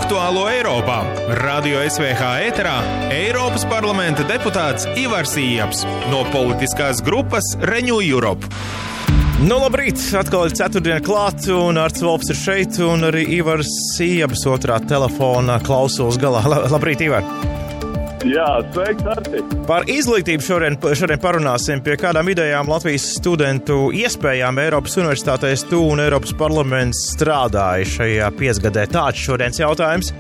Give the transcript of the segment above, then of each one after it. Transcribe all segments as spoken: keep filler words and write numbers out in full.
Aktuālo Eiropā Radio S V H ēterā Eiropas parlamenta deputāts Ivars Ieps no politiskās grupas Renew Europe. Nu, labrīt! Atkal ir ceturtdiena klāt, un Arts Volps ir šeit, un arī Ivars Ieps otrā telefona klausulas galā. Labrīt, Ivar! Jā, sveiks, Arti! Par izglītību šodien, šodien parunāsim, pie kādām idejām Latvijas studentu iespējām Eiropas universitātēs tu un Eiropas parlaments strādāja šajā piecgadē. Tāds šodienas jautājums.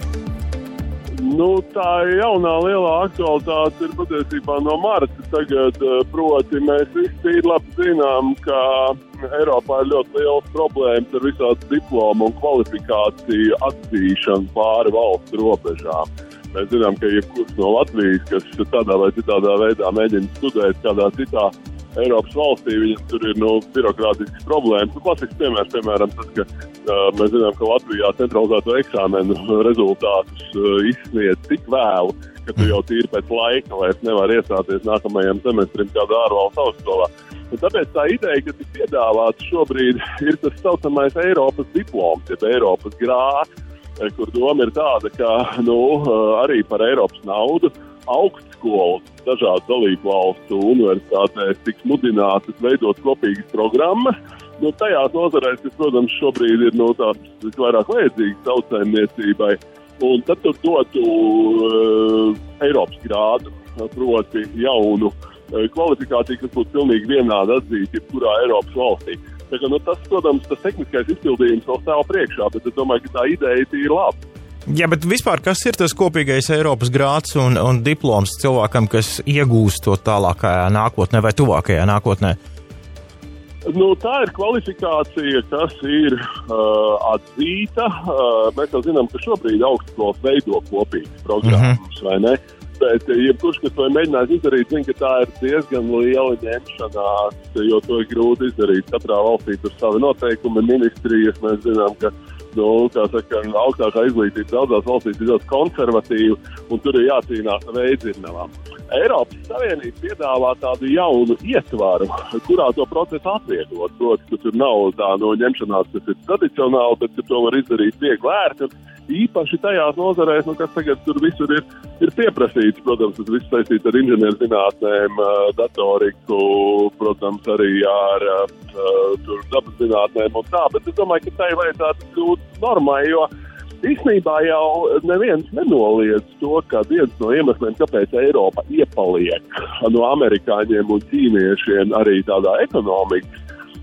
Nu, tā jaunā lielā aktualitāte ir patiesībā no marta tagad, proti mēs visi tīri labi zinām, ka Eiropā ir ļoti liels problēmas ar visādu diplomu un kvalifikāciju atzīšanu pāri valsts robežām. Mēs zinām, ka jebkurš no Latvijas, kas tādā vai citādā veidā mēģina studēt kādā citā Eiropas valstī, viņam tur ir no birokrātiskas problēmas. Nu, klasisks piemērs, piemēram, tas, ka uh, mēs zinām, ka Latvijā centralizēto eksāmenu rezultātus uh, izsniedz tik vēlu, ka tu jau tīri pēc laika vairs nevar iestāties nākamajam semestrim kādā ārvalstu augstskolā. Un tāpēc tā ideja, ka tik piedāvāts šobrīd, ir tas saucamais Eiropas diploms, jeb Eiropas grāds, kur doma ir tāda, ka nu, arī par Eiropas naudu augstskolas dažādu dalību valstu universitātēs tiks mudinātas veidot kopīgas programmas. Nu, tajās nozarēs, kas, protams, šobrīd ir no tās visvairāk vajadzīgas tautsēmniecībai, un tad tu dotu uh, Eiropas grādu, proti jaunu uh, kvalifikāciju, kas būtu pilnīgi vienādi atzīta jebkurā Eiropas valstī. Tā kā, nu, tas, protams, tas tehniskais izpildījums vēl stāv priekšā, bet es domāju, ka tā ideja ir laba. Jā, bet vispār, kas ir tas kopīgais Eiropas grāds un, un diploms cilvēkam, kas iegūst to tālākajā nākotnē vai tuvākajā nākotnē? Nu, tā ir kvalifikācija, kas ir uh, atzīta. Uh, mēs jau zinām, ka šobrīd augstskolas veido kopīgas programmas, mm-hmm. vai ne? Bet, jebkurš, kas to ir mēģinājis izdarīt, zina, ka tā ir diezgan liela ņemšanās, jo to ir grūti izdarīt. Katrā valstī tur savi noteikumi, ministrijas, mēs zinām, ka, nu, kā saka, augstākā izglītība daudzās valstīs ir ļoti konservatīva, un tur ir jācīnās ar veidzirnavām. Eiropas Savienība piedāvā tādu jaunu ietvaru, kurā to procesu atvieglot. Proti, ka tur nav tā no ņemšanās, kas ir tradicionāli, bet ka to var izdarīt viegli ērti. Īpaši tajās nozarēs, nu, kas tagad tur visur ir, ir pieprasīts, protams, tas viss saistīts ar inženierzinātnēm, datoriku, protams, arī ar tur dabas zinātnēm un tā, bet es domāju, ka tai vajadzētu kļūt normai, jo īstenībā jau neviens nenoliedz to, ka viens no iemesliem, kāpēc Eiropa iepaliek no amerikāņiem un ķīniešiem arī tādā ekonomikas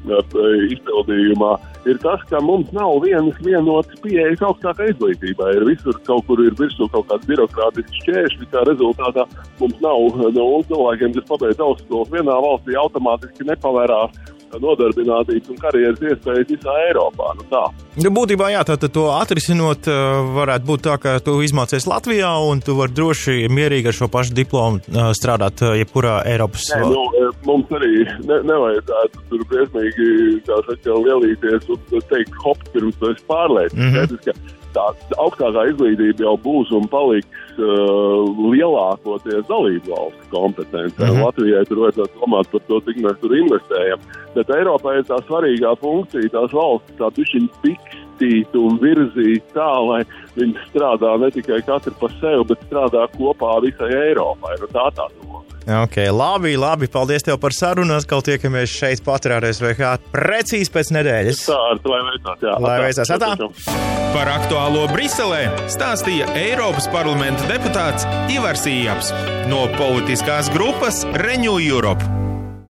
izpildījumā, ir tas, ka mums nav vienas vienotas pieejas augstākai izglītībai. Ir visur kaut kur ir virsū kaut kāds birokrātisks šķēršļi, kā rezultātā mums nav no cilvēkiem, kas pabeidz augstskolas vienā valstī, automātiski nepavērās nodarbinātības un karjeras iespējas visā Eiropā. Nu tā. Nu, būtībā jā, tātad to atrisinot varētu būt tā, ka tu izmācies Latvijā un tu vari droši mierīgi ar šo pašu diplomu strādāt jebkurā Eiropas... Nē, nu, mums arī ne, nevajadzētu tur briesmīgi, kā saka, lielīties un teikt hop, pirms tu esi pārlēcis. Mm-hmm. Tā augstākā izglītība jau būs un paliks uh, lielākoties dalību valstu kompetencē. Mm-hmm. Latvijai tur vajadzētu domāt par to, cik mēs tur investējam. Bet Eiropā ir tā svarīgā funkcija, tās valstis tā bišķiņ pikstīt un virzīt tā, lai viņi strādā ne tikai katru par sevi, bet strādā kopā visai Eiropai. Nu, tā tā doma. Ok, labi, labi. Paldies tev par sarunu. Atkal tiekamies šeit patrā ar S V H precīzi pēc nedēļas. Tā, lai veicās, jā. Lai veicās, atā. Par aktuālo Briselē stāstīja Eiropas parlamenta deputāts Ivars Ieps no politiskās grupas Renew Europe.